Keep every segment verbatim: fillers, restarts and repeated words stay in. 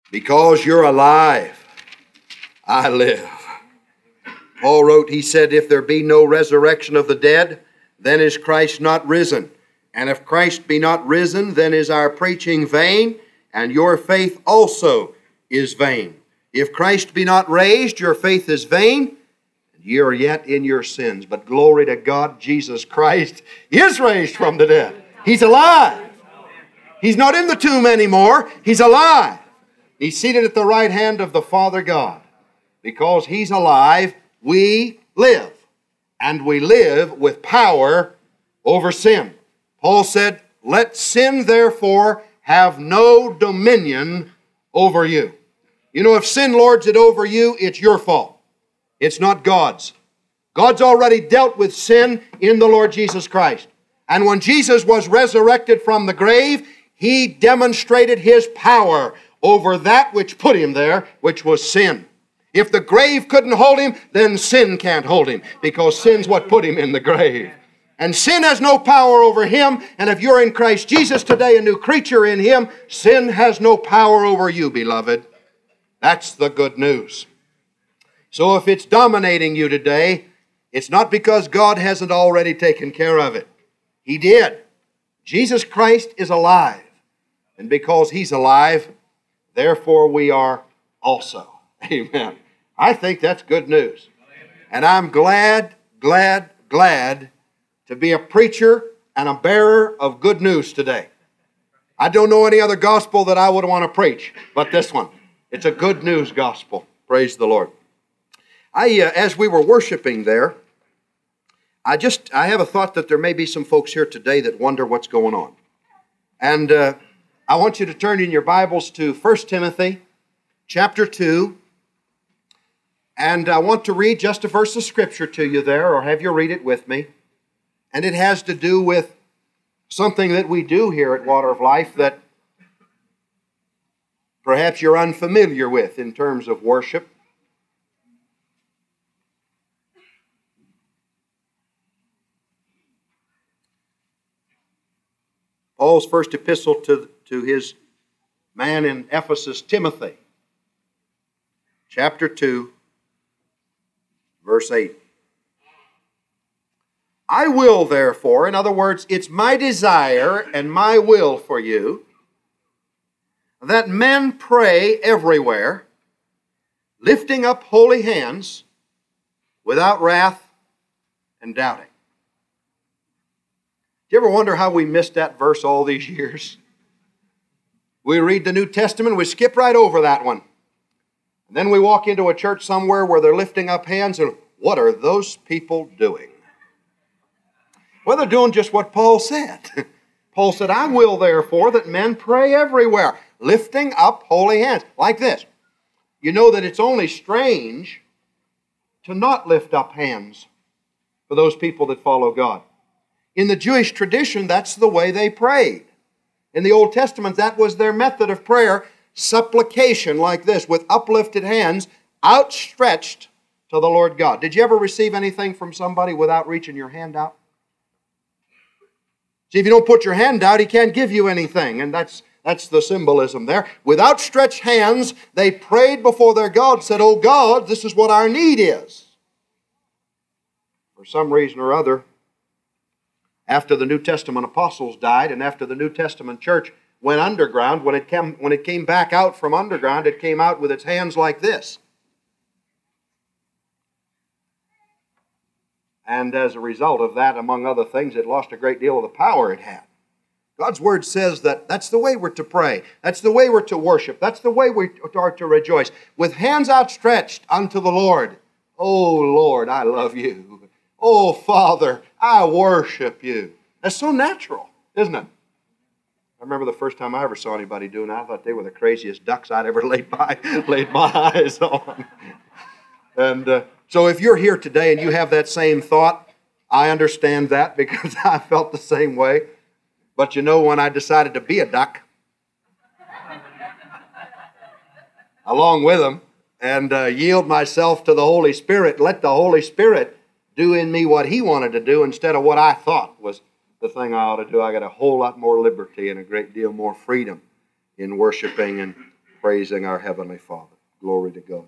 Because you're alive, I live. Paul wrote, he said, if there be no resurrection of the dead, then is Christ not risen. And if Christ be not risen, then is our preaching vain, and your faith also is vain. If Christ be not raised, your faith is vain, and ye are yet in your sins. But glory to God, Jesus Christ is raised from the dead. He's alive. He's not in the tomb anymore. He's alive. He's seated at the right hand of the Father God. Because He's alive, we live. And we live with power over sin. Paul said, let sin therefore have no dominion over you. You know, if sin lords it over you, it's your fault. It's not God's. God's already dealt with sin in the Lord Jesus Christ. And when Jesus was resurrected from the grave, He demonstrated His power over that which put Him there, which was sin. If the grave couldn't hold Him, then sin can't hold Him, because sin's what put Him in the grave. And sin has no power over Him, and if you're in Christ Jesus today, a new creature in Him, sin has no power over you, beloved. That's the good news. So if it's dominating you today, it's not because God hasn't already taken care of it. He did. Jesus Christ is alive. And because He's alive, therefore we are also. Amen. I think that's good news. And I'm glad, glad, glad to be a preacher and a bearer of good news today. I don't know any other gospel that I would want to preach but this one. It's a good news gospel. Praise the Lord. I, uh, as we were worshiping there, I just, I have a thought that there may be some folks here today that wonder what's going on. And uh, I want you to turn in your Bibles to First Timothy chapter two. And I want to read just a verse of Scripture to you there, or have you read it with me. And it has to do with something that we do here at Water of Life that perhaps you're unfamiliar with in terms of worship. Paul's first epistle to, to his man in Ephesus, Timothy, chapter two, verse eight. I will therefore, in other words, it's my desire and my will for you, that men pray everywhere, lifting up holy hands, without wrath and doubting. Do you ever wonder how we missed that verse all these years? We read the New Testament, we skip right over that one. And then we walk into a church somewhere where they're lifting up hands, and what are those people doing? Well, they're doing just what Paul said. Paul said, I will therefore that men pray everywhere, lifting up holy hands. Like this. You know that it's only strange to not lift up hands for those people that follow God. In the Jewish tradition, that's the way they prayed. In the Old Testament, that was their method of prayer, supplication like this, with uplifted hands outstretched to the Lord God. Did you ever receive anything from somebody without reaching your hand out? See, if you don't put your hand out, He can't give you anything. And that's, that's the symbolism there. With outstretched hands, they prayed before their God, said, Oh God, this is what our need is. For some reason or other, after the New Testament apostles died and after the New Testament church went underground, when it came, when it came back out from underground, it came out with its hands like this. And as a result of that, among other things, it lost a great deal of the power it had. God's Word says that that's the way we're to pray. That's the way we're to worship. That's the way we are to rejoice. With hands outstretched unto the Lord. Oh, Lord, I love you. Oh, Father, I worship you. That's so natural, isn't it? I remember the first time I ever saw anybody doing that. I thought they were the craziest ducks I'd ever laid, by, laid my eyes on. And uh, so if you're here today and you have that same thought, I understand that because I felt the same way. But you know, when I decided to be a duck, along with them, and uh, yield myself to the Holy Spirit, let the Holy Spirit do in me what He wanted to do instead of what I thought was the thing I ought to do, I got a whole lot more liberty and a great deal more freedom in worshiping and praising our Heavenly Father. Glory to God.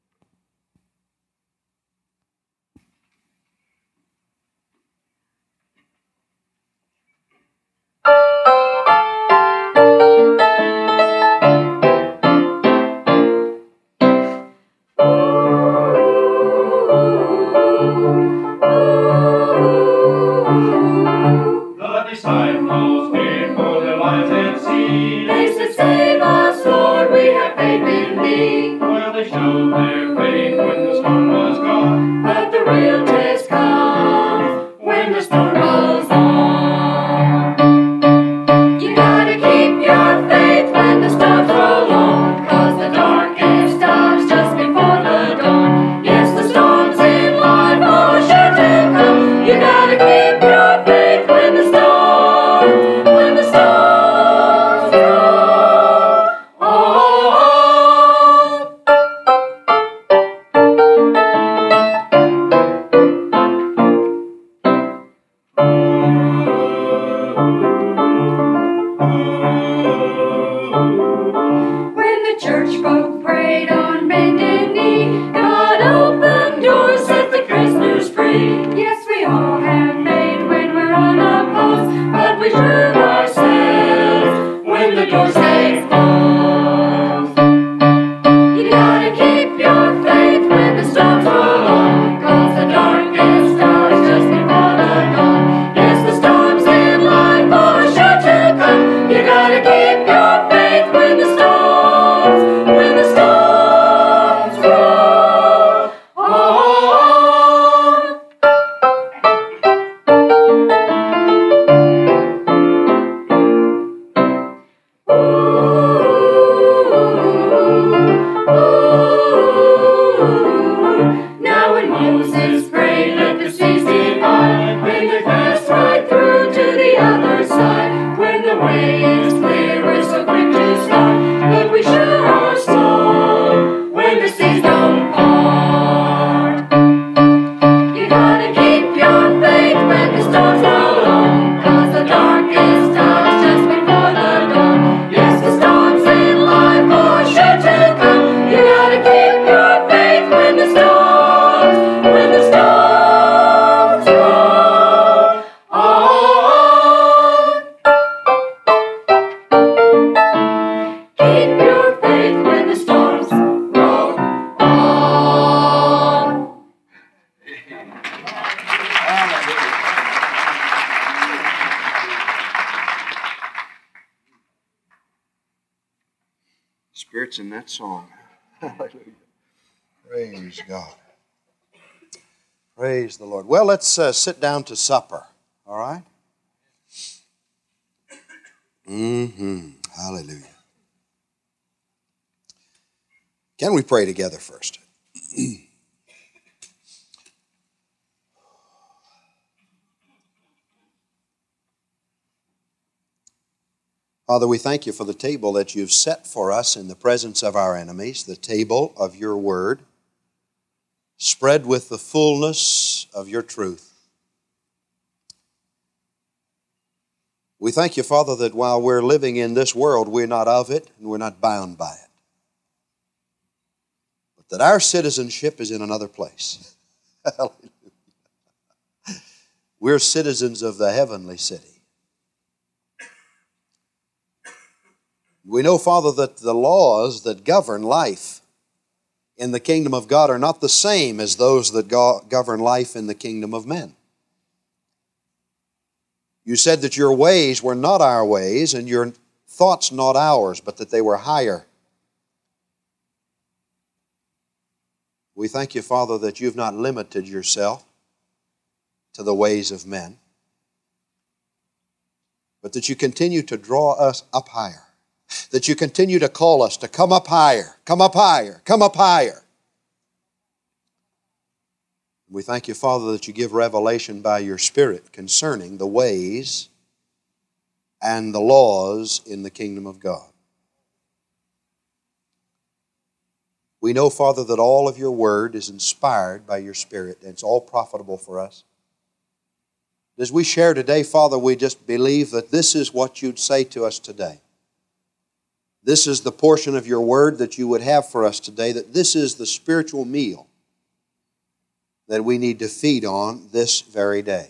Spirit's in that song. Hallelujah. Praise God. Praise the Lord. Well, let's uh, sit down to supper. All right? Mm-hmm. Hallelujah. Can we pray together first? Father, we thank you for the table that you've set for us in the presence of our enemies, the table of your word, spread with the fullness of your truth. We thank you, Father, that while we're living in this world, we're not of it and we're not bound by it, but that our citizenship is in another place. Hallelujah. We're citizens of the heavenly city. We know, Father, that the laws that govern life in the kingdom of God are not the same as those that go- govern life in the kingdom of men. You said that your ways were not our ways and your thoughts not ours, but that they were higher. We thank you, Father, that you've not limited yourself to the ways of men, but that you continue to draw us up higher. That you continue to call us to come up higher, come up higher, come up higher. We thank you, Father, that you give revelation by your Spirit concerning the ways and the laws in the kingdom of God. We know, Father, that all of your word is inspired by your Spirit, and it's all profitable for us. As we share today, Father, we just believe that this is what you'd say to us today. this is the portion of your word that you would have for us today, that this is the spiritual meal that we need to feed on this very day.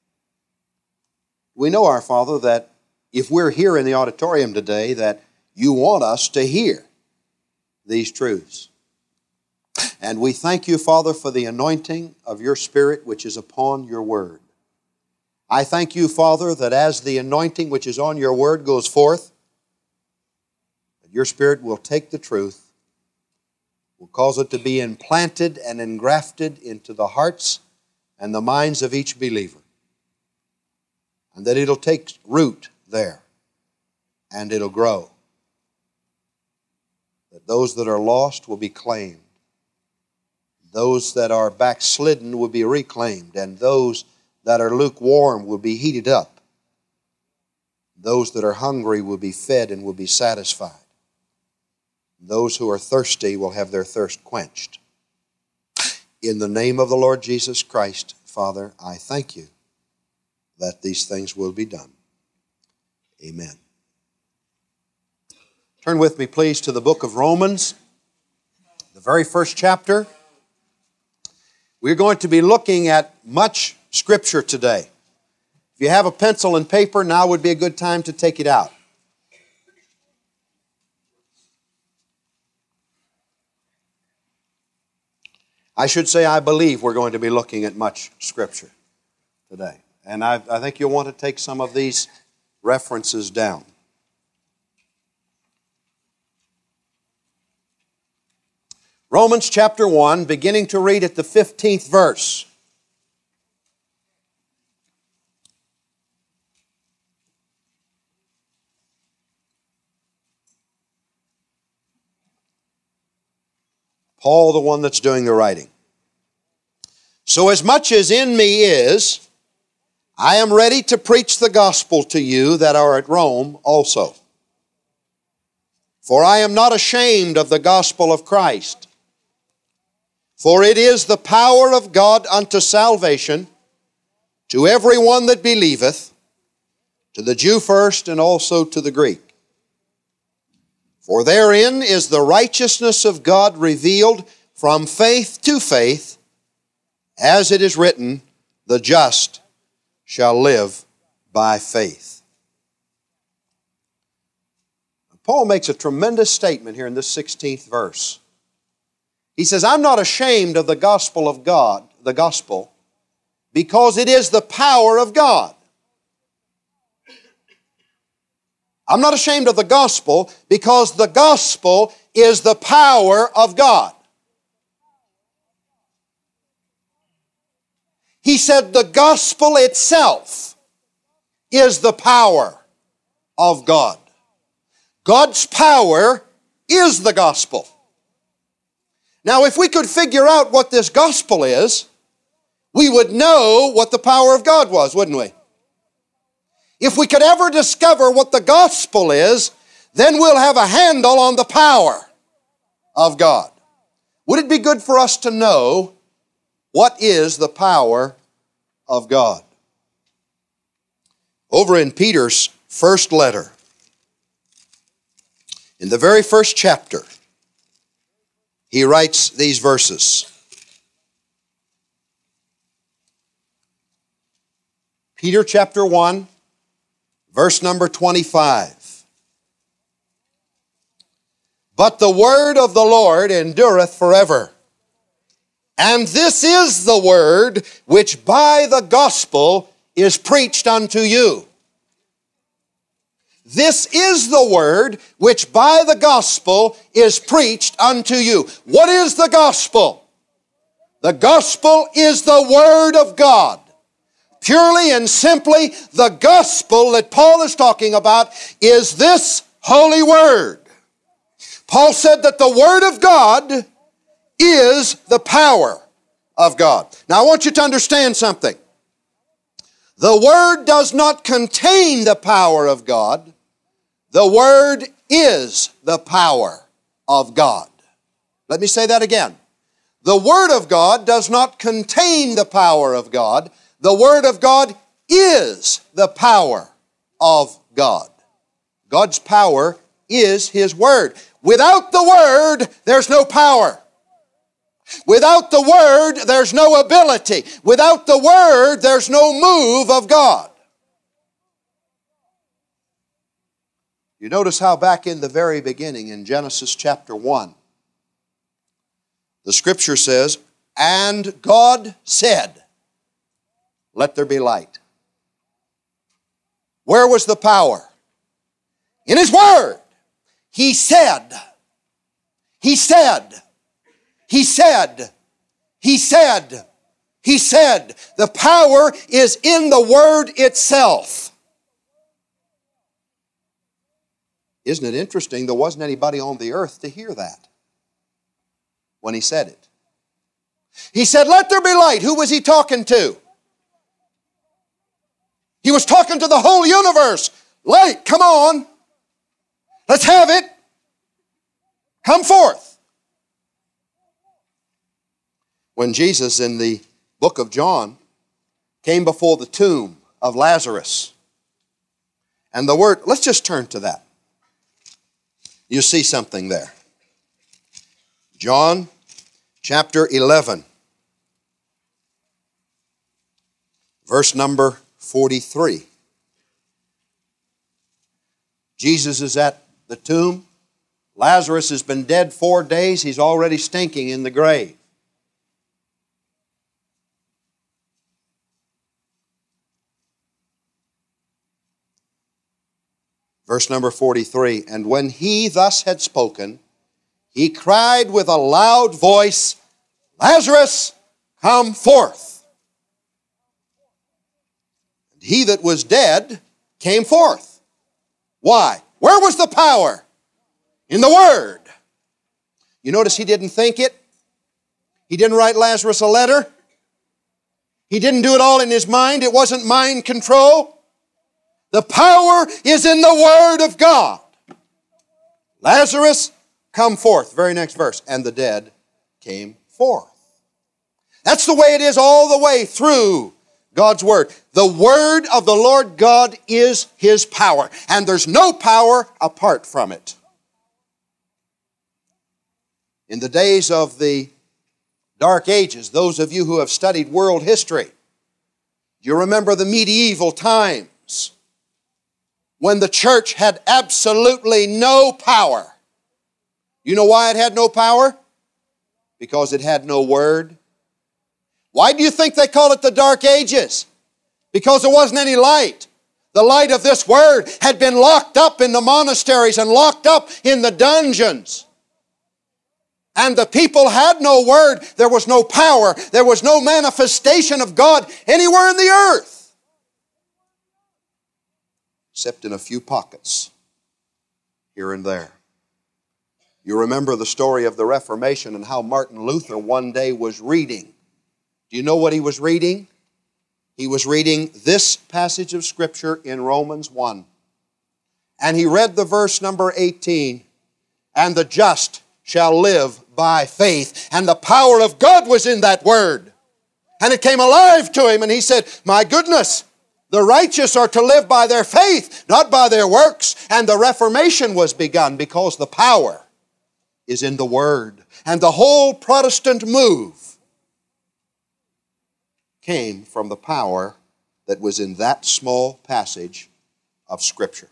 We know, our Father, that if we're here in the auditorium today, that you want us to hear these truths. And we thank you, Father, for the anointing of your Spirit which is upon your word. I thank you, Father, that as the anointing which is on your word goes forth, that your Spirit will take the truth, will cause it to be implanted and engrafted into the hearts and the minds of each believer, and that it'll take root there and it'll grow. That those that are lost will be claimed. Those that are backslidden will be reclaimed, and those that are lukewarm will be heated up. Those that are hungry will be fed and will be satisfied. Those who are thirsty will have their thirst quenched. In the name of the Lord Jesus Christ, Father, I thank you that these things will be done. Amen. Turn with me, please, to the book of Romans, the very first chapter. We're going to be looking at much Scripture today. If you have a pencil and paper, now would be a good time to take it out. I should say I believe we're going to be looking at much Scripture today. And I, I think you'll want to take some of these references down. Romans chapter one, beginning to read at the fifteenth verse. Paul, the one that's doing the writing. So as much as in me is, I am ready to preach the gospel to you that are at Rome also. For I am not ashamed of the gospel of Christ. For it is the power of God unto salvation to every one that believeth, to the Jew first and also to the Greek. For therein is the righteousness of God revealed from faith to faith, as it is written, the just shall live by faith. Paul makes a tremendous statement here in this sixteenth verse. He says, I'm not ashamed of the gospel of God, the gospel, because it is the power of God. I'm not ashamed of the gospel because the gospel is the power of God. He said the gospel itself is the power of God. God's power is the gospel. Now, if we could figure out what this gospel is, we would know what the power of God was, wouldn't we? If we could ever discover what the gospel is, then we'll have a handle on the power of God. Would it be good for us to know what is the power of God? Over in Peter's first letter, in the very first chapter, he writes these verses. Peter chapter one, verse number twenty-five. But the word of the Lord endureth forever. And this is the word which by the gospel is preached unto you. This is the word which by the gospel is preached unto you. What is the gospel? The gospel is the word of God. Purely and simply, the gospel that Paul is talking about is this holy word. Paul said that the word of God is the power of God. Now I want you to understand something. The word does not contain the power of God. The word is the power of God. Let me say that again. The word of God does not contain the power of God. The word of God is the power of God. God's power is His Word. Without the Word, there's no power. Without the Word, there's no ability. Without the Word, there's no move of God. You notice how back in the very beginning, in Genesis chapter one, the Scripture says, "And God said, let there be light." Where was the power? In His Word. He said, He said, He said, He said, He said. The power is in the Word itself. Isn't it interesting? There wasn't anybody on the earth to hear that when He said it. He said, "Let there be light." Who was He talking to? He was talking to the whole universe. Light, come on. Let's have it. Come forth. When Jesus in the book of John came before the tomb of Lazarus, and the word, let's just turn to that. You see something there. John chapter eleven, verse number forty-three. Jesus is at the tomb. Lazarus has been dead four days. He's already stinking in the grave. Verse number forty-three, "And when he thus had spoken, he cried with a loud voice, Lazarus, come forth. And he that was dead came forth." Why? Where was the power? In the Word. You notice he didn't think it. He didn't write Lazarus a letter. He didn't do it all in his mind. It wasn't mind control. The power is in the Word of God. Lazarus, come forth. Very next verse. "And the dead came forth." That's the way it is all the way through God's Word. The Word of the Lord God is His power. And there's no power apart from it. In the days of the Dark Ages, those of you who have studied world history, do you remember the medieval times when the church had absolutely no power? You know why it had no power? Because it had no Word. Why do you think they call it the Dark Ages? Because there wasn't any light. The light of this Word had been locked up in the monasteries and locked up in the dungeons. And the people had no Word. There was no power. There was no manifestation of God anywhere in the earth, except in a few pockets here and there. You remember the story of the Reformation and how Martin Luther one day was reading. Do you know what he was reading? He was reading this passage of Scripture in Romans one. And he read the verse number eighteen, "And the just shall live by faith." And the power of God was in that word. And it came alive to him, and he said, my goodness, the righteous are to live by their faith, not by their works. And the Reformation was begun because the power is in the Word. And the whole Protestant move came from the power that was in that small passage of Scripture.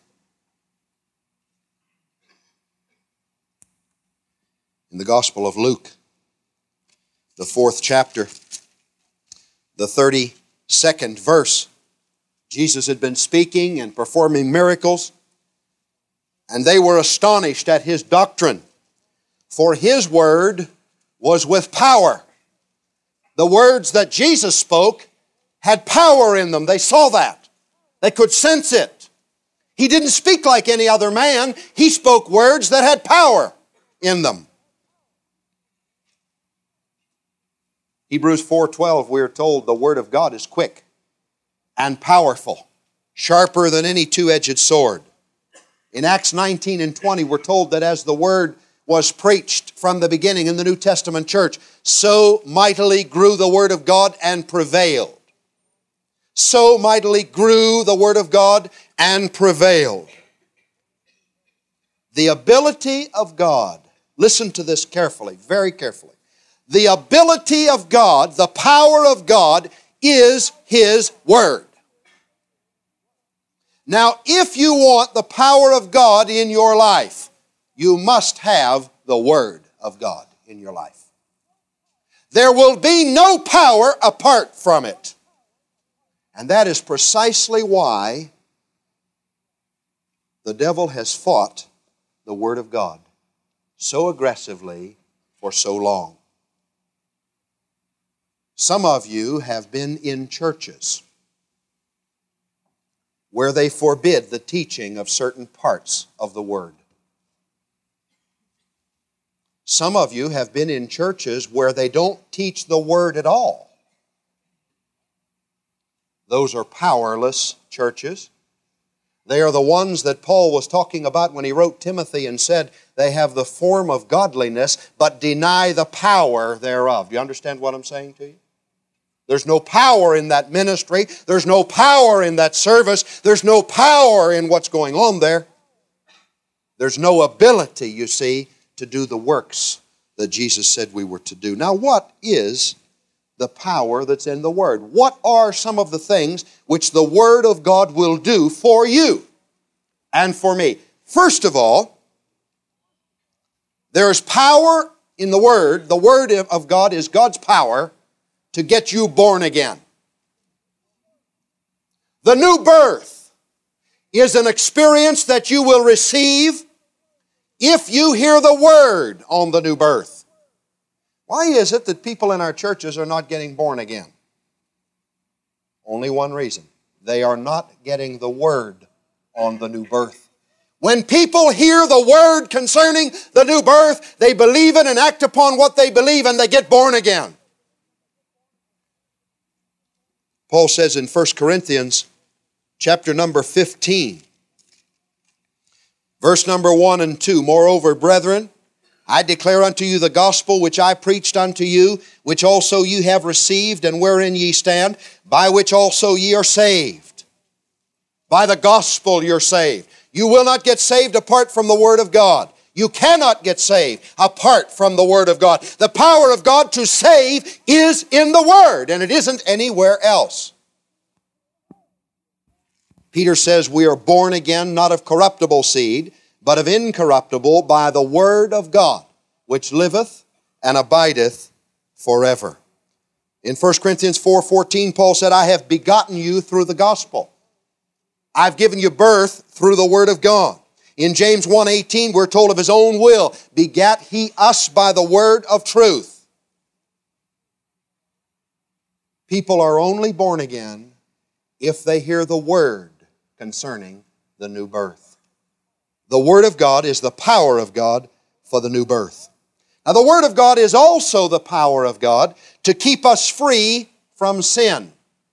In the Gospel of Luke, the fourth chapter, the thirty-second verse, Jesus had been speaking and performing miracles, and they were astonished at His doctrine, for His word was with power. The words that Jesus spoke had power in them. They saw that. They could sense it. He didn't speak like any other man. He spoke words that had power in them. Hebrews four twelve, we are told the Word of God is quick and powerful, sharper than any two-edged sword. In Acts nineteen and twenty, we're told that as the Word was preached from the beginning in the New Testament church, so mightily grew the Word of God and prevailed. So mightily grew the Word of God and prevailed. The ability of God, listen to this carefully, very carefully. The ability of God, the power of God, is His Word. Now, if you want the power of God in your life, you must have the Word of God in your life. There will be no power apart from it. And that is precisely why the devil has fought the Word of God so aggressively for so long. Some of you have been in churches where they forbid the teaching of certain parts of the Word. Some of you have been in churches where they don't teach the Word at all. Those are powerless churches. They are the ones that Paul was talking about when he wrote Timothy and said they have the form of godliness but deny the power thereof. Do you understand what I'm saying to you? There's no power in that ministry. There's no power in that service. There's no power in what's going on there. There's no ability, you see, to do the works that Jesus said we were to do. Now, what is the power that's in the Word? What are some of the things which the Word of God will do for you and for me? First of all, there is power in the Word. The Word of God is God's power to get you born again. The new birth is an experience that you will receive if you hear the Word on the new birth. Why is it that people in our churches are not getting born again? Only one reason. They are not getting the Word on the new birth. When people hear the Word concerning the new birth, they believe it and act upon what they believe and they get born again. Paul says in First Corinthians chapter number fifteen, verse number one and two, Moreover, brethren, I declare unto you the gospel which I preached unto you, which also ye have received, and wherein ye stand, by which also ye are saved. By the gospel you're saved. You will not get saved apart from the Word of God. You cannot get saved apart from the Word of God. The power of God to save is in the Word, and it isn't anywhere else. Peter says we are born again, not of corruptible seed, but of incorruptible, by the Word of God, which liveth and abideth forever. In First Corinthians four fourteen, Paul said, I have begotten you through the gospel. I've given you birth through the Word of God. In James one eighteen, we're told of His own will, begat He us by the word of truth. People are only born again if they hear the Word concerning the new birth. The Word of God is the power of God for the new birth. Now, the Word of God is also the power of God to keep us free from sin.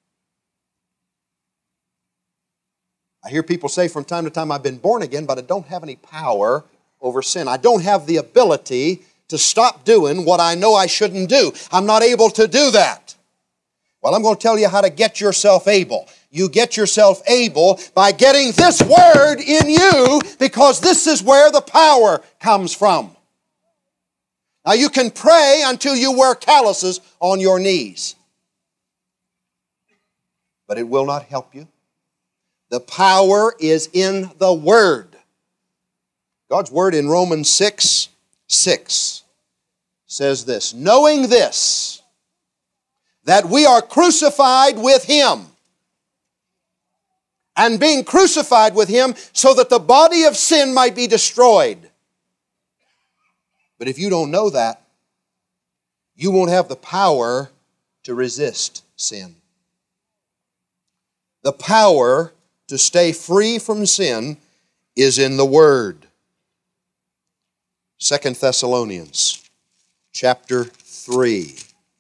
I hear people say from time to time, I've been born again, but I don't have any power over sin. I don't have the ability to stop doing what I know I shouldn't do. I'm not able to do that. Well, I'm going to tell you how to get yourself able. You get yourself able by getting this Word in you, because this is where the power comes from. Now, you can pray until you wear calluses on your knees, but it will not help you. The power is in the Word. God's Word in Romans six six says this, knowing this, that we are crucified with Him, and being crucified with Him so that the body of sin might be destroyed. But if you don't know that, you won't have the power to resist sin. The power to stay free from sin is in the Word. Second Thessalonians chapter three,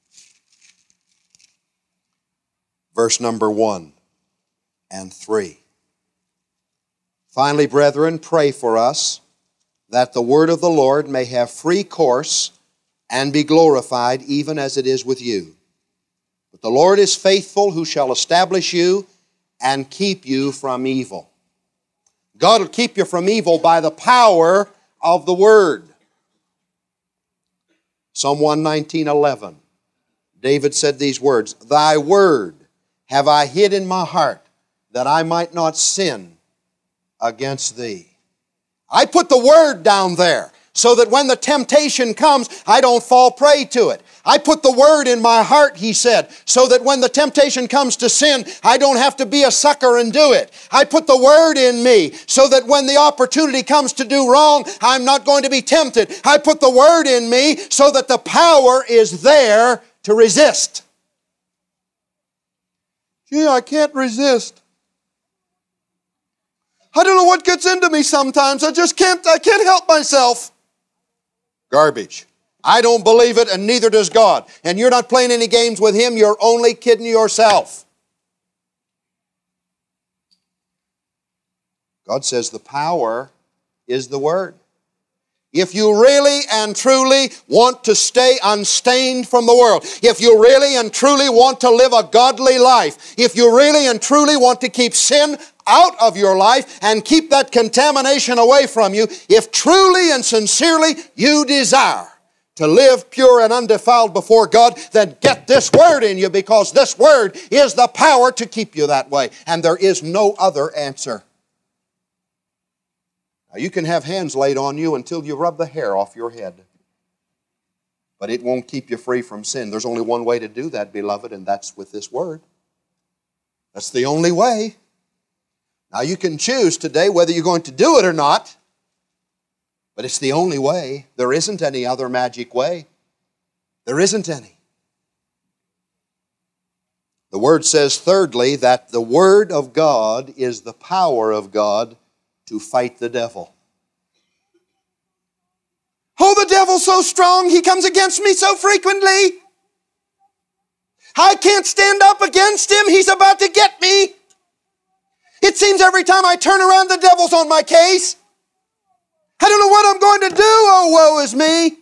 verse number one and three. Finally, brethren, pray for us that the word of the Lord may have free course and be glorified, even as it is with you. But the Lord is faithful, who shall establish you and keep you from evil. God will keep you from evil by the power of the Word. Psalm one nineteen, eleven. David said these words, Thy Word have I hid in my heart, that I might not sin against Thee. I put the Word down there so that when the temptation comes, I don't fall prey to it. I put the Word in my heart, he said, so that when the temptation comes to sin, I don't have to be a sucker and do it. I put the Word in me so that when the opportunity comes to do wrong, I'm not going to be tempted. I put the Word in me so that the power is there to resist. Gee, I can't resist. I don't know what gets into me sometimes. I just can't, I can't help myself. Garbage. I don't believe it, and neither does God. And you're not playing any games with Him. You're only kidding yourself. God says the power is the Word. If you really and truly want to stay unstained from the world, if you really and truly want to live a godly life, if you really and truly want to keep sin out of your life and keep that contamination away from you, if truly and sincerely you desire to live pure and undefiled before God, then get this Word in you, because this Word is the power to keep you that way. And there is no other answer. Now, you can have hands laid on you until you rub the hair off your head. But it won't keep you free from sin. There's only one way to do that, beloved, and that's with this Word. That's the only way. Now, you can choose today whether you're going to do it or not. But it's the only way. There isn't any other magic way. There isn't any. The Word says, thirdly, that the Word of God is the power of God to fight the devil. Oh, the devil's so strong, he comes against me so frequently. I can't stand up against him. He's about to get me. It seems every time I turn around, the devil's on my case. I don't know what I'm going to do. Oh, woe is me.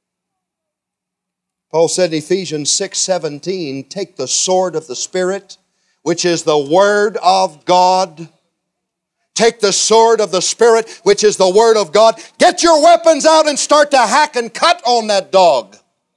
Paul said in Ephesians six seventeen, take the sword of the Spirit, which is the Word of God. Take the sword of the Spirit, which is the Word of God. Get your weapons out and start to hack and cut on that dog.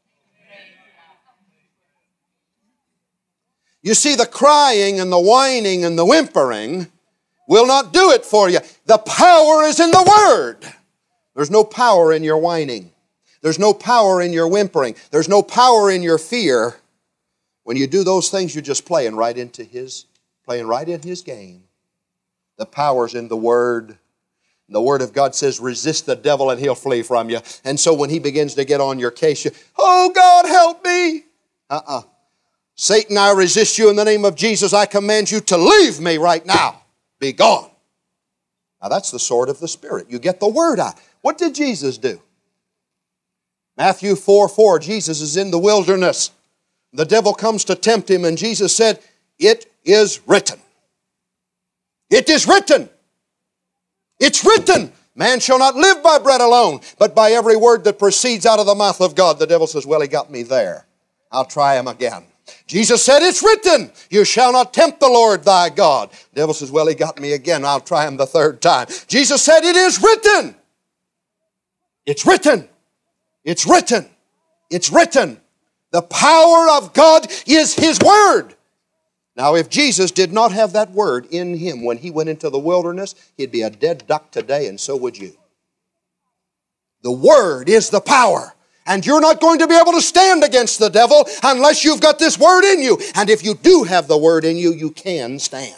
You see, the crying and the whining and the whimpering will not do it for you. The power is in the Word. There's no power in your whining. There's no power in your whimpering. There's no power in your fear. When you do those things, you're just playing right into His, playing right in His game. The power's in the Word. The Word of God says, resist the devil and he'll flee from you. And so when he begins to get on your case, you, oh God, help me. Uh-uh. Satan, I resist you in the name of Jesus. I command you to leave me right now. Be gone. Now that's the sword of the Spirit. You get the Word out. What did Jesus do? Matthew four four, Jesus is in the wilderness. The devil comes to tempt him, and Jesus said, it is written. It is written. It's written. Man shall not live by bread alone, but by every word that proceeds out of the mouth of God. The devil says, well, he got me there. I'll try him again. Jesus said, it's written, you shall not tempt the Lord thy God. The devil says, well, he got me again. I'll try him the third time. Jesus said, it is written. It's written. It's written. It's written. The power of God is His Word. Now, if Jesus did not have that Word in Him when He went into the wilderness, He'd be a dead duck today, and so would you. The Word is the power. And you're not going to be able to stand against the devil unless you've got this Word in you. And if you do have the Word in you, you can stand.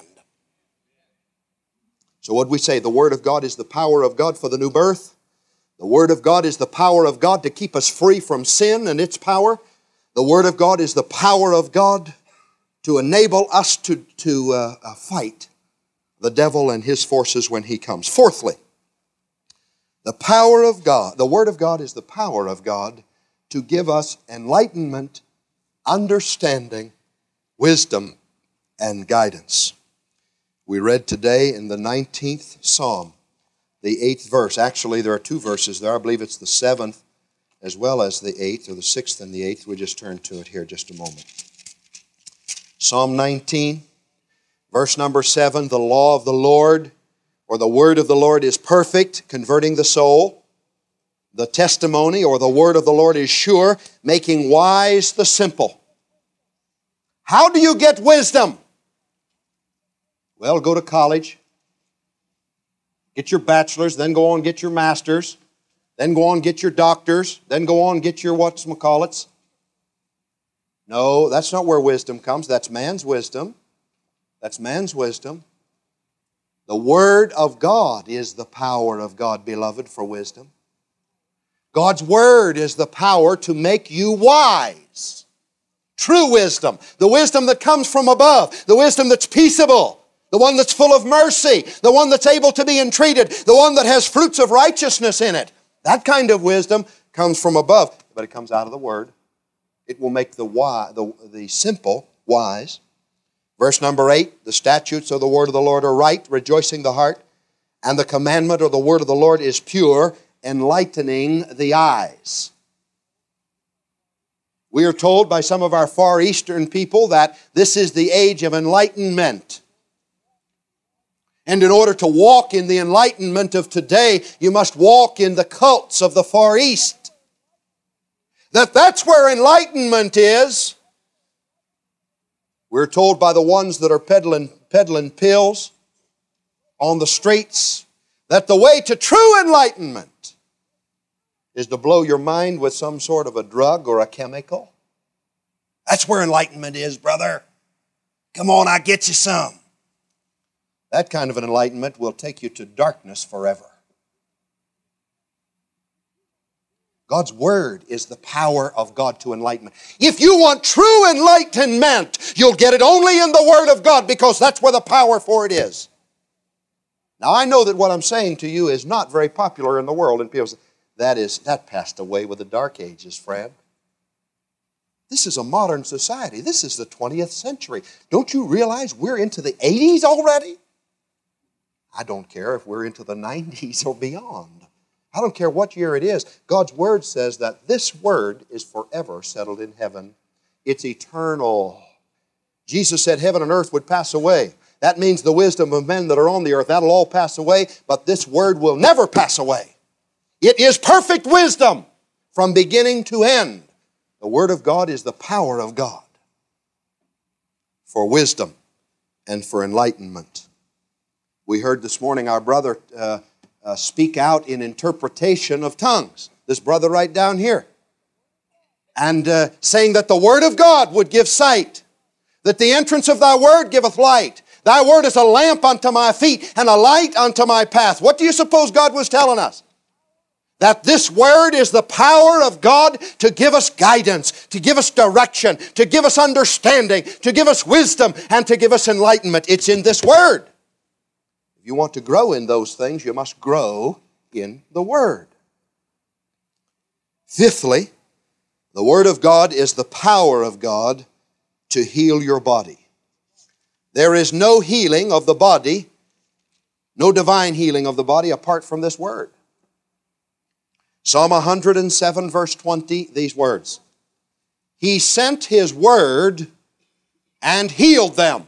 So what we say, the Word of God is the power of God for the new birth. The Word of God is the power of God to keep us free from sin and its power. The Word of God is the power of God to enable us to, to uh, uh, fight the devil and his forces when he comes. Fourthly, the power of God, the Word of God is the power of God to give us enlightenment, understanding, wisdom, and guidance. We read today in the nineteenth Psalm, the eighth verse. Actually, there are two verses there. I believe it's the seventh as well as the eighth, or the sixth and the eighth. We just turn to it here just a moment. Psalm nineteen, verse number seven, the law of the Lord or the word of the Lord is perfect, converting the soul. The testimony or the word of the Lord is sure, making wise the simple. How do you get wisdom? Well, go to college, get your bachelor's, then go on and get your master's, then go on and get your doctor's, then go on and get your whatchamacallits. No, that's not where wisdom comes. That's man's wisdom. That's man's wisdom. The Word of God is the power of God, beloved, for wisdom. God's Word is the power to make you wise. True wisdom. The wisdom that comes from above. The wisdom that's peaceable. The one that's full of mercy. The one that's able to be entreated. The one that has fruits of righteousness in it. That kind of wisdom comes from above. But it comes out of the Word. It will make the, wise, the, the simple wise. Verse number eight, the statutes of the word of the Lord are right, rejoicing the heart. And the commandment of the word of the Lord is pure, enlightening the eyes. We are told by some of our Far Eastern people that this is the age of enlightenment. And in order to walk in the enlightenment of today, you must walk in the cults of the Far East. That that's where enlightenment is. We're told by the ones that are peddling, peddling pills on the streets that the way to true enlightenment is to blow your mind with some sort of a drug or a chemical. That's where enlightenment is, brother. Come on, I'll get you some. That kind of an enlightenment will take you to darkness forever. God's Word is the power of God to enlightenment. If you want true enlightenment, you'll get it only in the Word of God because that's where the power for it is. Now, I know that what I'm saying to you is not very popular in the world, and people say, that is, that passed away with the Dark Ages, Fred. This is a modern society. This is the twentieth century. Don't you realize we're into the eighties already? I don't care if we're into the nineties or beyond. I don't care what year it is. God's Word says that this Word is forever settled in heaven. It's eternal. Jesus said heaven and earth would pass away. That means the wisdom of men that are on the earth, that'll all pass away, but this Word will never pass away. It is perfect wisdom from beginning to end. The Word of God is the power of God for wisdom and for enlightenment. We heard this morning our brother uh, uh, speak out in interpretation of tongues. This brother right down here. And uh, saying that the Word of God would give sight. That the entrance of Thy Word giveth light. Thy Word is a lamp unto my feet and a light unto my path. What do you suppose God was telling us? That this Word is the power of God to give us guidance, to give us direction, to give us understanding, to give us wisdom, and to give us enlightenment. It's in this Word. If you want to grow in those things, you must grow in the Word. Fifthly, the Word of God is the power of God to heal your body. There is no healing of the body, no divine healing of the body apart from this Word. Psalm one hundred seven, verse twenty, these words. He sent His Word and healed them.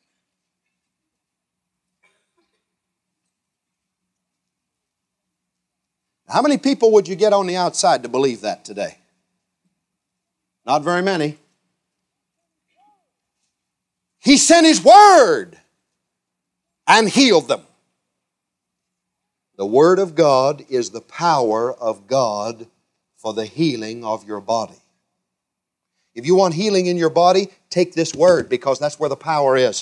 How many people would you get on the outside to believe that today? Not very many. He sent His Word and healed them. The Word of God is the power of God for the healing of your body. If you want healing in your body, take this Word because that's where the power is.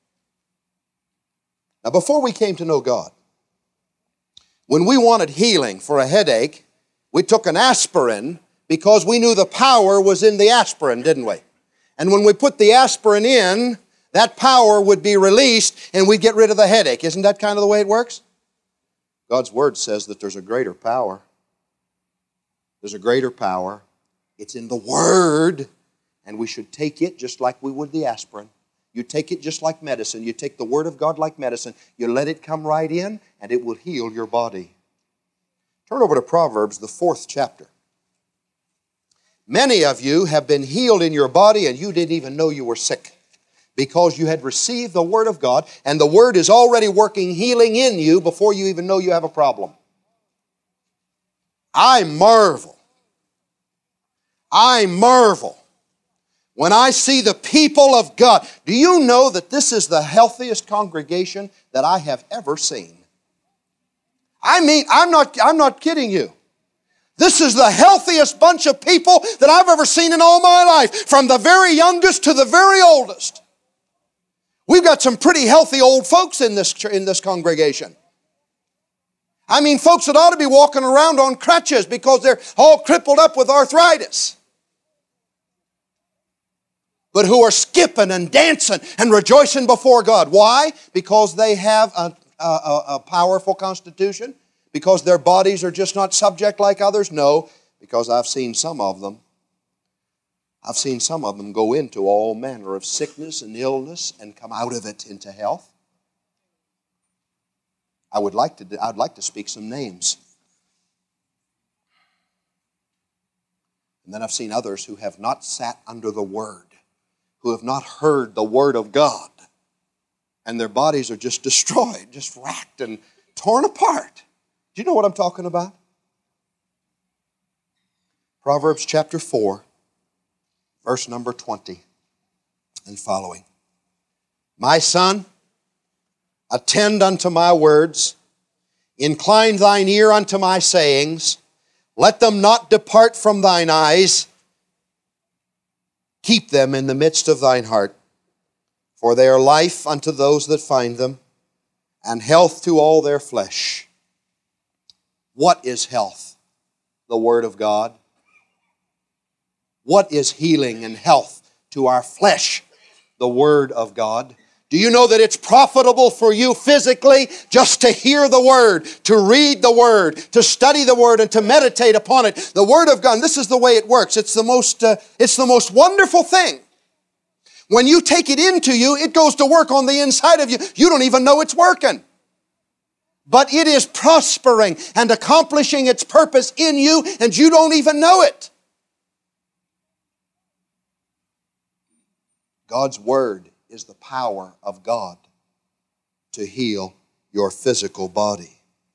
Now, before we came to know God, when we wanted healing for a headache, we took an aspirin because we knew the power was in the aspirin, didn't we? And when we put the aspirin in, that power would be released and we'd get rid of the headache. Isn't that kind of the way it works? God's Word says that there's a greater power. There's a greater power. It's in the Word, and we should take it just like we would the aspirin. You take it just like medicine. You take the Word of God like medicine. You let it come right in, and it will heal your body. Turn over to Proverbs, the fourth chapter. Many of you have been healed in your body, and you didn't even know you were sick. because you had received the Word of God, and the Word is already working healing in you before you even know you have a problem. I marvel. I marvel when I see the people of God. Do you know that this is the healthiest congregation that I have ever seen? I mean, I'm not, I'm not kidding you. This is the healthiest bunch of people that I've ever seen in all my life, from the very youngest to the very oldest. We've got some pretty healthy old folks in this, in this congregation. I mean, folks that ought to be walking around on crutches because they're all crippled up with arthritis, but who are skipping and dancing and rejoicing before God. Why? Because they have a, a, a powerful constitution? Because their bodies are just not subject like others? No, because I've seen some of them. I've seen some of them go into all manner of sickness and illness and come out of it into health. I would like to, I'd like to speak some names. And then I've seen others who have not sat under the Word, who have not heard the Word of God, and their bodies are just destroyed, just racked and torn apart. Do you know what I'm talking about? Proverbs chapter four, verse number twenty and following. My son, attend unto my words, incline thine ear unto my sayings, let them not depart from thine eyes, keep them in the midst of thine heart, for they are life unto those that find them, and health to all their flesh. What is health? The Word of God. What is healing and health to our flesh? The Word of God. Do you know that it's profitable for you physically just to hear the Word, to read the Word, to study the Word, and to meditate upon it? The Word of God, and this is the way it works. It's the most, uh, it's the most wonderful thing. When you take it into you, it goes to work on the inside of you. You don't even know it's working. But it is prospering and accomplishing its purpose in you, and you don't even know it. God's Word is the power of God to heal your physical body.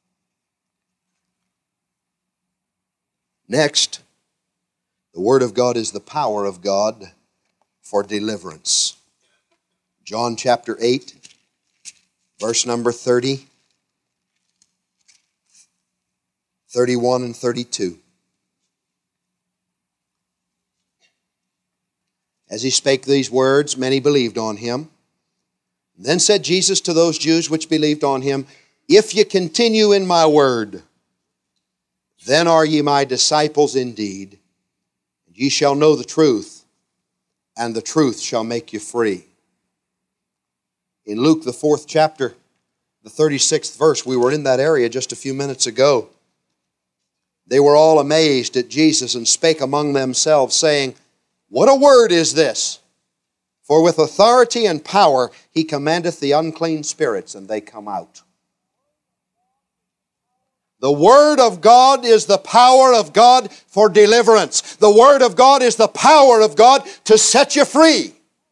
Next, the Word of God is the power of God for deliverance. John chapter eight, verse number thirty, thirty-one and thirty-two. As he spake these words, many believed on him. Then said Jesus to those Jews which believed on him, If ye continue in my word, then are ye my disciples indeed, and ye shall know the truth, and the truth shall make you free. In Luke, the fourth chapter, the thirty-sixth verse, we were in that area just a few minutes ago. They were all amazed at Jesus and spake among themselves, saying, What a word is this! For with authority and power he commandeth the unclean spirits, and they come out. The Word of God is the power of God for deliverance. The Word of God is the power of God to set you free.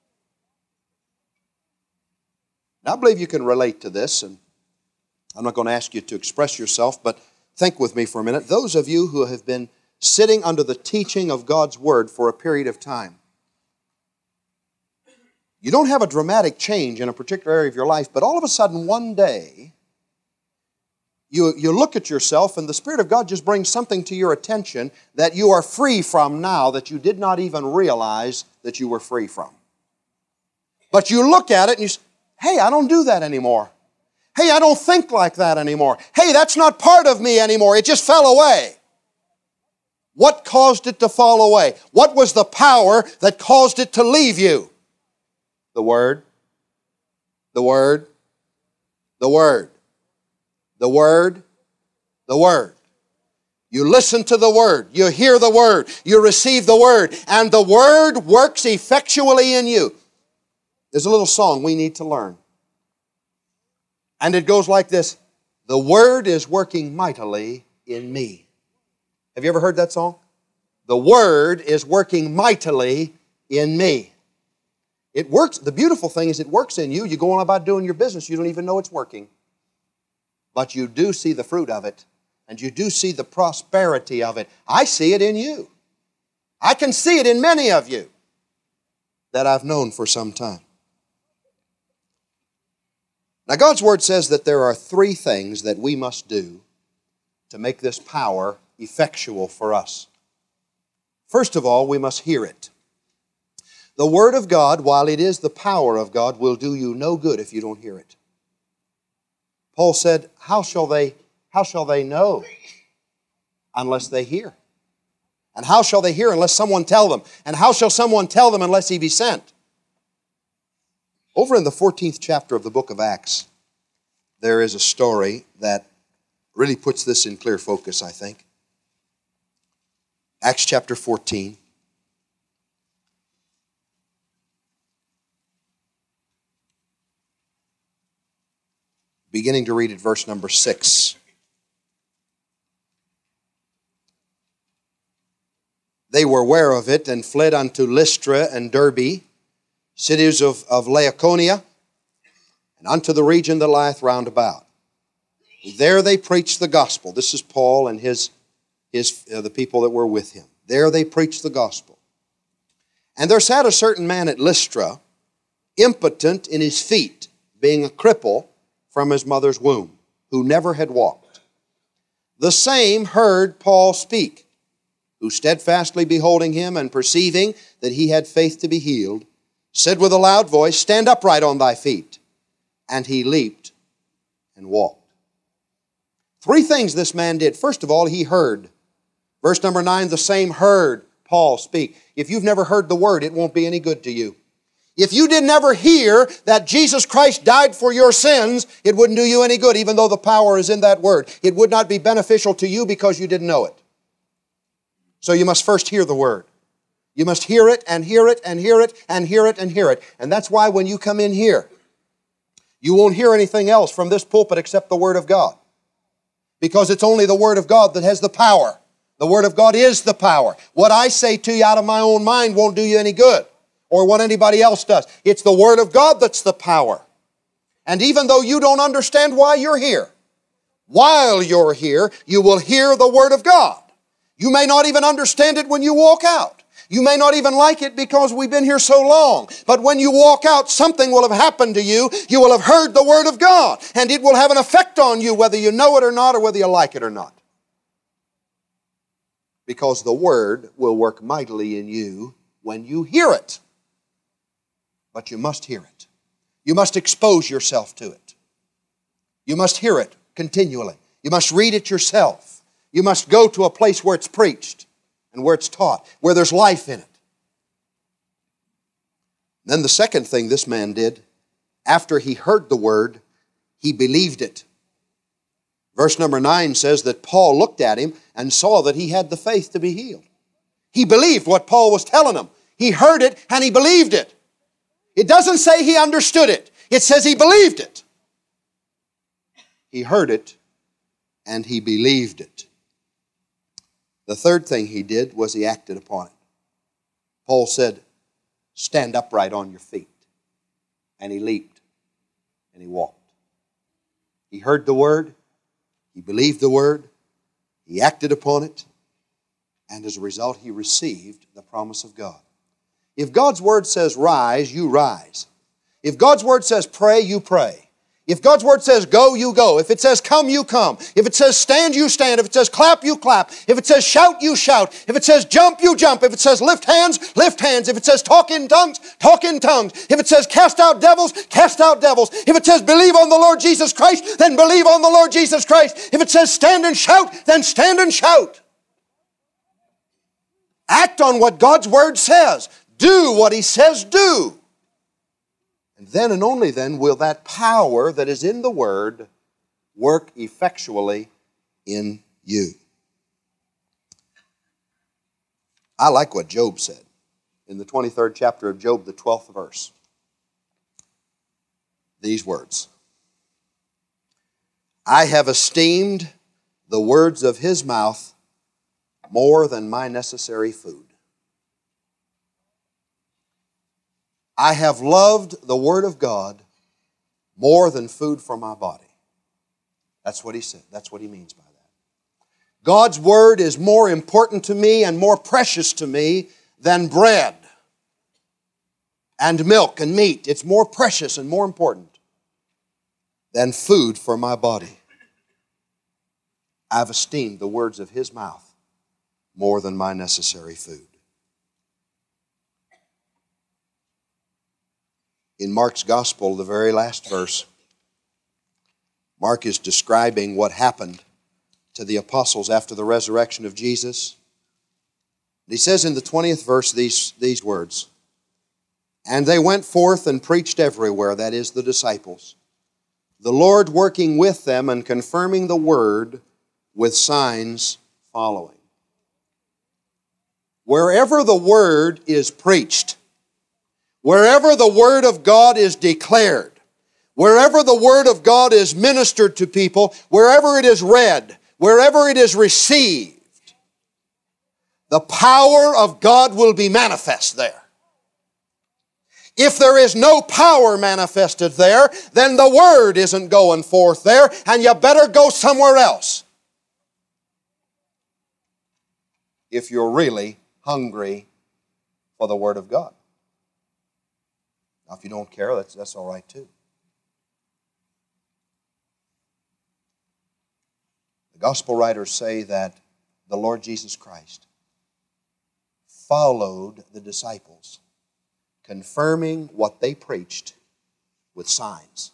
Now, I believe you can relate to this, and I'm not going to ask you to express yourself, but think with me for a minute. Those of you who have been sitting under the teaching of God's Word for a period of time, you don't have a dramatic change in a particular area of your life, but all of a sudden one day, You, you look at yourself and the Spirit of God just brings something to your attention that you are free from now that you did not even realize that you were free from. But you look at it and you say, hey, I don't do that anymore. Hey, I don't think like that anymore. Hey, that's not part of me anymore. It just fell away. What caused it to fall away? What was the power that caused it to leave you? The Word. The Word. The Word. The Word, the Word. You listen to the Word. You hear the Word. You receive the Word. And the Word works effectually in you. There's a little song we need to learn. And it goes like this. The Word is working mightily in me. Have you ever heard that song? The Word is working mightily in me. It works. The beautiful thing is it works in you. You go on about doing your business. You don't even know it's working. But you do see the fruit of it. And you do see the prosperity of it. I see it in you. I can see it in many of you that I've known for some time. Now, God's Word says that there are three things that we must do to make this power effectual for us. First of all, we must hear it. The Word of God, while it is the power of God, will do you no good if you don't hear it. Paul said, how shall they, how shall they know unless they hear? And how shall they hear unless someone tell them? And how shall someone tell them unless he be sent? Over in the fourteenth chapter of the book of Acts, there is a story that really puts this in clear focus, I think. Acts chapter fourteen. Beginning to read at verse number six. They were aware of it and fled unto Lystra and Derbe, cities of, of Laconia, and unto the region that lieth round about. There they preached the gospel. This is Paul and his, his uh, the people that were with him. There they preached the gospel. And there sat a certain man at Lystra, impotent in his feet, being a cripple from his mother's womb, who never had walked. The same heard Paul speak, who steadfastly beholding him and perceiving that he had faith to be healed, said with a loud voice, stand upright on thy feet. And he leaped and walked. Three things this man did. First of all, he heard. Verse number nine, the same heard Paul speak. If you've never heard the word, it won't be any good to you. If you did never hear that Jesus Christ died for your sins, it wouldn't do you any good, even though the power is in that word. It would not be beneficial to you because you didn't know it. So you must first hear the word. You must hear it and hear it and hear it and hear it and hear it. And that's why when you come in here, you won't hear anything else from this pulpit except the Word of God. Because it's only the Word of God that has the power. The Word of God is the power. What I say to you out of my own mind won't do you any good, or what anybody else does. It's the Word of God that's the power. And even though you don't understand why you're here, while you're here, you will hear the Word of God. You may not even understand it when you walk out. You may not even like it because we've been here so long. But when you walk out, something will have happened to you. You will have heard the Word of God. And it will have an effect on you whether you know it or not, or whether you like it or not. Because the Word will work mightily in you when you hear it. But you must hear it. You must expose yourself to it. You must hear it continually. You must read it yourself. You must go to a place where it's preached and where it's taught, where there's life in it. Then the second thing this man did, after he heard the word, he believed it. Verse number nine says that Paul looked at him and saw that he had the faith to be healed. He believed what Paul was telling him. He heard it and he believed it. It doesn't say he understood it. It says he believed it. He heard it and he believed it. The third thing he did was he acted upon it. Paul said, stand upright on your feet. And he leaped and he walked. He heard the word. He believed the word. He acted upon it. And as a result, he received the promise of God. If God's word says rise, you rise. If God's word says pray, you pray. If God's word says go, you go. If it says come, you come. If it says stand, you stand. If it says clap, you clap. If it says shout, you shout. If it says jump, you jump. If it says lift hands, lift hands. If it says talk in tongues, talk in tongues. If it says cast out devils, cast out devils. If it says believe on the Lord Jesus Christ, then believe on the Lord Jesus Christ. If it says stand and shout, then stand and shout. Act on what God's word says. Do what He says do. And then and only then will that power that is in the Word work effectually in you. I like what Job said in the twenty-third chapter of Job, the twelfth verse. These words. I have esteemed the words of his mouth more than my necessary food. I have loved the Word of God more than food for my body. That's what he said. That's what he means by that. God's Word is more important to me and more precious to me than bread and milk and meat. It's more precious and more important than food for my body. I've esteemed the words of His mouth more than my necessary food. In Mark's Gospel, the very last verse, Mark is describing what happened to the apostles after the resurrection of Jesus. He says in the twentieth verse these, these words, "And they went forth and preached everywhere," that is, the disciples, "the Lord working with them and confirming the word with signs following." Wherever the word is preached, wherever the Word of God is declared, wherever the Word of God is ministered to people, wherever it is read, wherever it is received, the power of God will be manifest there. If there is no power manifested there, then the Word isn't going forth there, and you better go somewhere else if you're really hungry for the Word of God. Now, if you don't care, that's, that's all right too. The gospel writers say that the Lord Jesus Christ followed the disciples, confirming what they preached with signs.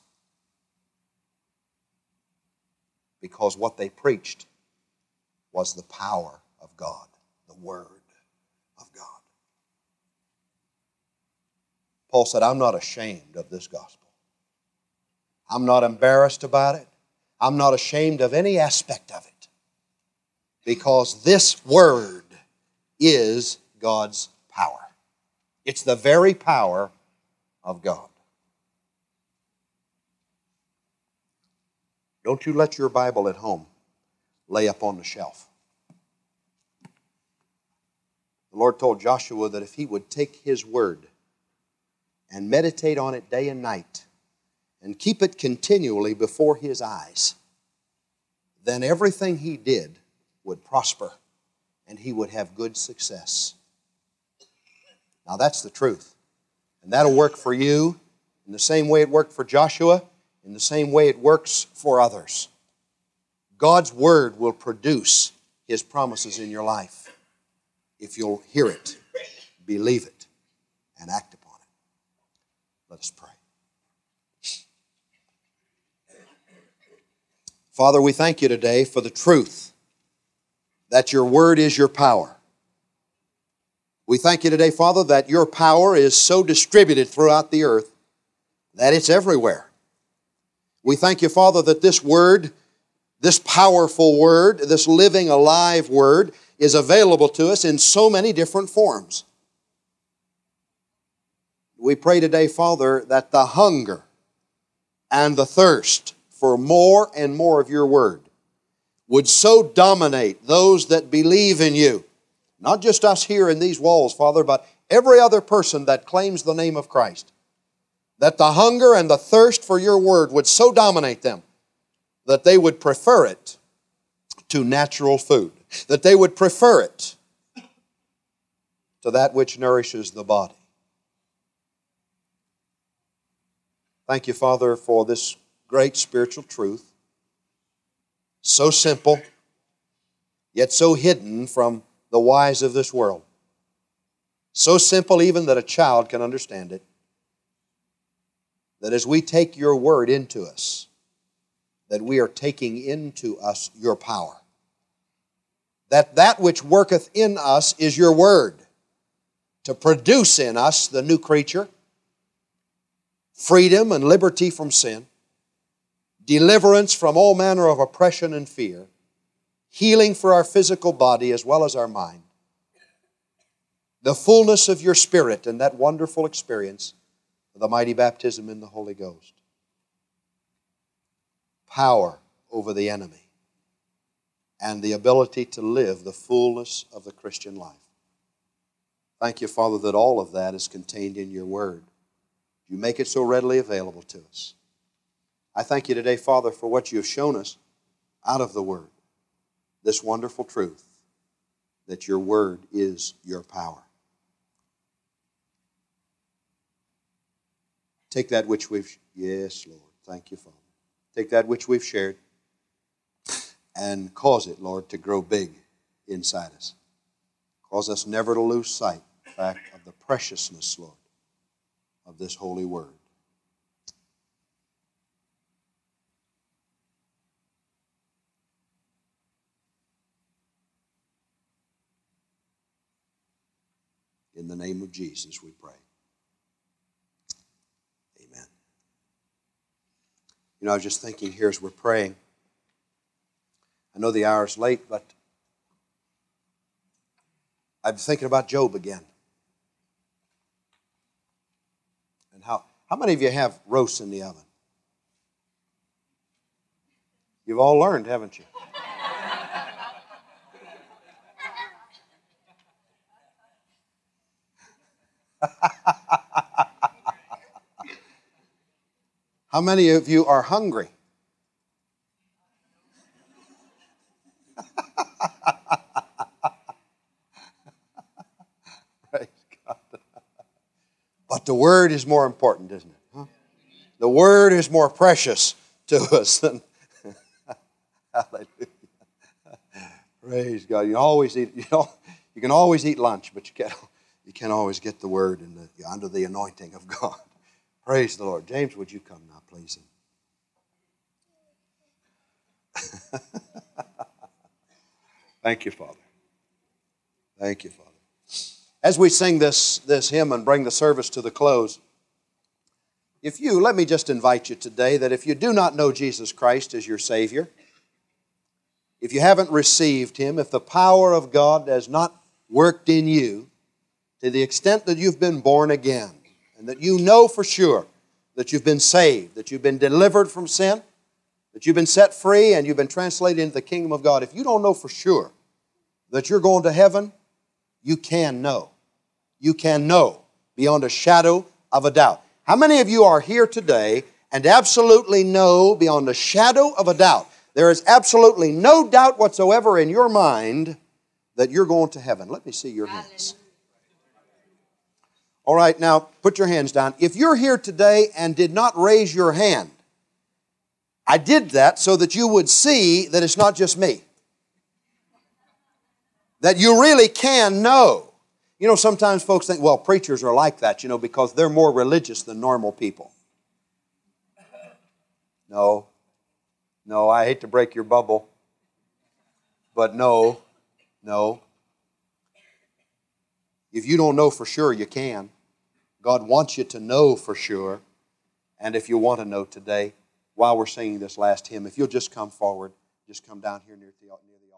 Because what they preached was the power of God, the Word of God. Paul said, "I'm not ashamed of this gospel. I'm not embarrassed about it. I'm not ashamed of any aspect of it. Because this Word is God's power. It's the very power of God." Don't you let your Bible at home lay up on the shelf. The Lord told Joshua that if he would take His Word and meditate on it day and night, and keep it continually before his eyes, then everything he did would prosper, and he would have good success. Now that's the truth. And that'll work for you in the same way it worked for Joshua, in the same way it works for others. God's Word will produce His promises in your life if you'll hear it, believe it, and act upon it. Let us pray. Father, we thank You today for the truth that Your Word is Your power. We thank You today, Father, that Your power is so distributed throughout the earth that it's everywhere. We thank You, Father, that this Word, this powerful Word, this living, alive Word, is available to us in so many different forms. We pray today, Father, that the hunger and the thirst for more and more of Your Word would so dominate those that believe in You, not just us here in these walls, Father, but every other person that claims the name of Christ, that the hunger and the thirst for Your Word would so dominate them that they would prefer it to natural food, that they would prefer it to that which nourishes the body. Thank You, Father, for this great spiritual truth, so simple, yet so hidden from the wise of this world. So simple even that a child can understand it. That as we take Your Word into us, that we are taking into us Your power. That that which worketh in us is Your Word, to produce in us the new creature, freedom and liberty from sin, deliverance from all manner of oppression and fear, healing for our physical body as well as our mind, the fullness of Your Spirit and that wonderful experience of the mighty baptism in the Holy Ghost, power over the enemy, and the ability to live the fullness of the Christian life. Thank You, Father, that all of that is contained in Your Word. You make it so readily available to us. I thank you today, Father, for what you have shown us out of the Word. This wonderful truth that your Word is your power. Take that which we've, yes, Lord, thank you, Father. Take that which we've shared and cause it, Lord, to grow big inside us. Cause us never to lose sight, in fact, of the preciousness, Lord, of this holy Word. In the name of Jesus we pray. Amen. You know, I was just thinking here as we're praying, I know the hour's late, but I'm thinking about Job again. And how, how many of you have roasts in the oven? You've all learned, haven't you? How many of you are hungry? Praise God. But the Word is more important, isn't it? Huh? The Word is more precious to us than... Hallelujah. Praise God. You always eat, you know, you can always eat lunch, but you can't, you can't always get the Word in the, under the anointing of God. Praise the Lord. James, would you come now, please? Thank you, Father. Thank you, Father. As we sing this, this hymn and bring the service to the close, if you, let me just invite you today that if you do not know Jesus Christ as your Savior, if you haven't received Him, if the power of God has not worked in you to the extent that you've been born again, and that you know for sure that you've been saved, that you've been delivered from sin, that you've been set free and you've been translated into the kingdom of God. If you don't know for sure that you're going to heaven, you can know. You can know beyond a shadow of a doubt. How many of you are here today and absolutely know beyond a shadow of a doubt, there is absolutely no doubt whatsoever in your mind that you're going to heaven? Let me see your hands. All right, now put your hands down. If you're here today and did not raise your hand, I did that so that you would see that it's not just me. That you really can know. You know, sometimes folks think, well, preachers are like that, you know, because they're more religious than normal people. No. No, I hate to break your bubble. But no, no. If you don't know for sure, you can. God wants you to know for sure. And if you want to know today, while we're singing this last hymn, if you'll just come forward, just come down here near the altar.